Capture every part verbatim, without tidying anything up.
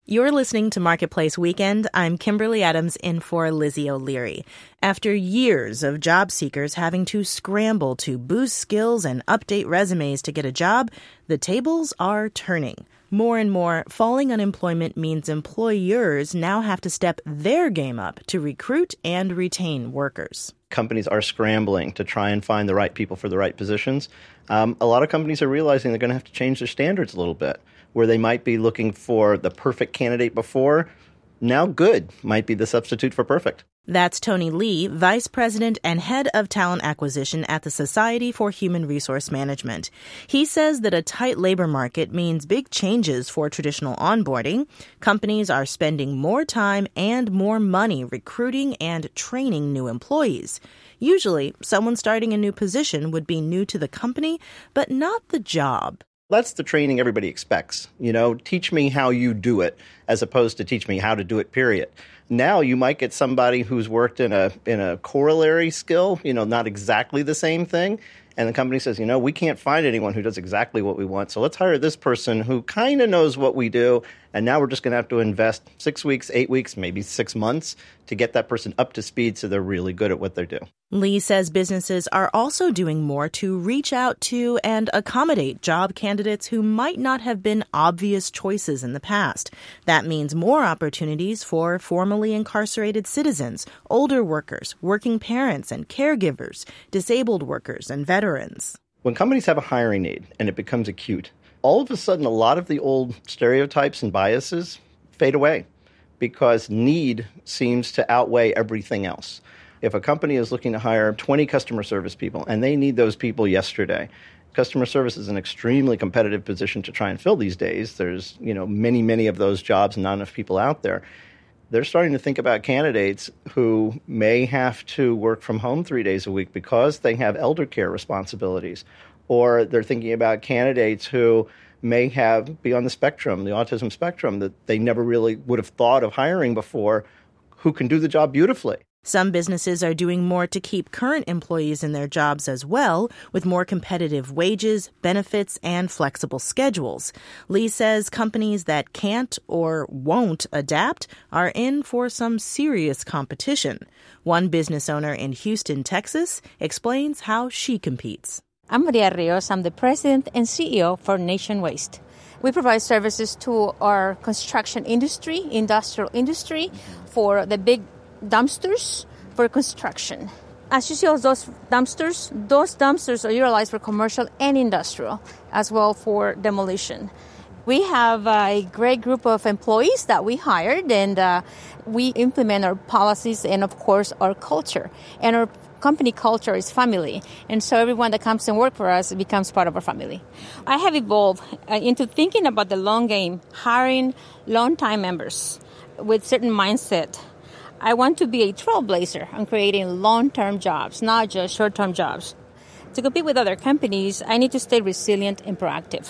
You're listening to Marketplace Weekend. I'm Kimberly Adams in for Lizzie O'Leary. After years of job seekers having to scramble to boost skills and update resumes to get a job, the tables are turning. More and more, falling unemployment means employers now have to step their game up to recruit and retain workers. Companies are scrambling to try and find the right people for the right positions. Um, a lot of companies are realizing they're going to have to change their standards a little bit, where they might be looking for the perfect candidate before. Now good might be the substitute for perfect. That's Tony Lee, Vice President and Head of Talent Acquisition at the Society for Human Resource Management. He says that a tight labor market means big changes for traditional onboarding. Companies are spending more time and more money recruiting and training new employees. Usually, someone starting a new position would be new to the company, but not the job. That's the training everybody expects. You know, teach me how you do it, as opposed to teach me how to do it, period. Now you might get somebody who's worked in a in a corollary skill, you know, not exactly the same thing. And the company says, you know, we can't find anyone who does exactly what we want. So let's hire this person who kind of knows what we do. And now we're just going to have to invest six weeks, eight weeks, maybe six months to get that person up to speed so they're really good at what they do. Lee says businesses are also doing more to reach out to and accommodate job candidates who might not have been obvious choices in the past. That means more opportunities for formerly incarcerated citizens, older workers, working parents and caregivers, disabled workers and veterans. When companies have a hiring need and it becomes acute, all of a sudden a lot of the old stereotypes and biases fade away because need seems to outweigh everything else. If a company is looking to hire twenty customer service people and they need those people yesterday, customer service is an extremely competitive position to try and fill these days. There's, you know, many, many of those jobs and not enough people out there. They're starting to think about candidates who may have to work from home three days a week because they have elder care responsibilities. Or they're thinking about candidates who may have be on the spectrum, the autism spectrum, that they never really would have thought of hiring before, who can do the job beautifully. Some businesses are doing more to keep current employees in their jobs as well, with more competitive wages, benefits, and flexible schedules. Lee says companies that can't or won't adapt are in for some serious competition. One business owner in Houston, Texas, explains how she competes. I'm Maria Rios. I'm the president and C E O for Nation Waste. We provide services to our construction industry, industrial industry, for the big dumpsters for construction. As you see those dumpsters, those dumpsters are utilized for commercial and industrial, as well for demolition. We have a great group of employees that we hired, and uh, we implement our policies and, of course, our culture. And our company culture is family, and so everyone that comes and work for us becomes part of our family. I have evolved uh, into thinking about the long game, hiring long-time members with certain mindset. I want to be a trailblazer on creating long-term jobs, not just short-term jobs. To compete with other companies, I need to stay resilient and proactive.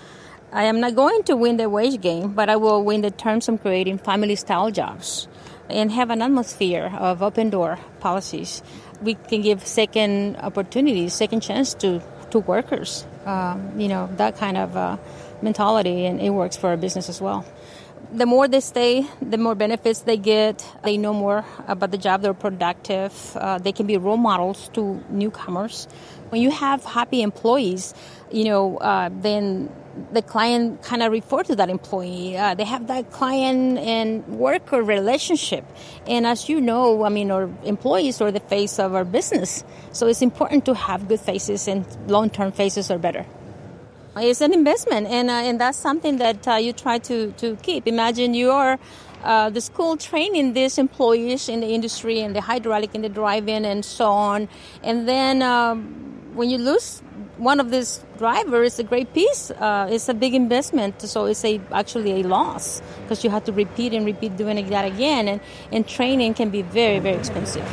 I am not going to win the wage game, but I will win the terms of creating family-style jobs and have an atmosphere of open-door policies. We can give second opportunities, second chance to, to workers. Um, you know, that kind of uh, mentality, and it works for our business as well. The more they stay, the more benefits they get. They know more about the job. They're productive. Uh, they can be role models to newcomers. When you have happy employees, you know, uh, then the client kind of refer to that employee. Uh, they have that client and worker relationship. And as you know, I mean, our employees are the face of our business. So it's important to have good faces, and long-term faces are better. It's an investment, and uh, and that's something that uh, you try to, to keep. Imagine you are uh, the school training these employees in the industry, and the hydraulic and the driving and so on. And then um, when you lose one of these drivers, a great piece, uh, it's a big investment. So it's a actually a loss because you have to repeat and repeat doing that again. And, and training can be very, very expensive.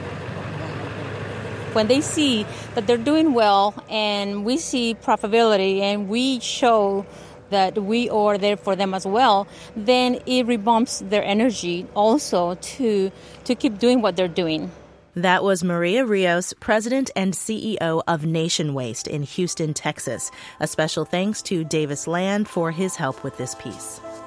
When they see that they're doing well and we see profitability and we show that we are there for them as well, then it rebumps their energy also to to keep doing what they're doing. That was Maria Rios, President and C E O of Nation Waste in Houston, Texas. A special thanks to Davis Land for his help with this piece.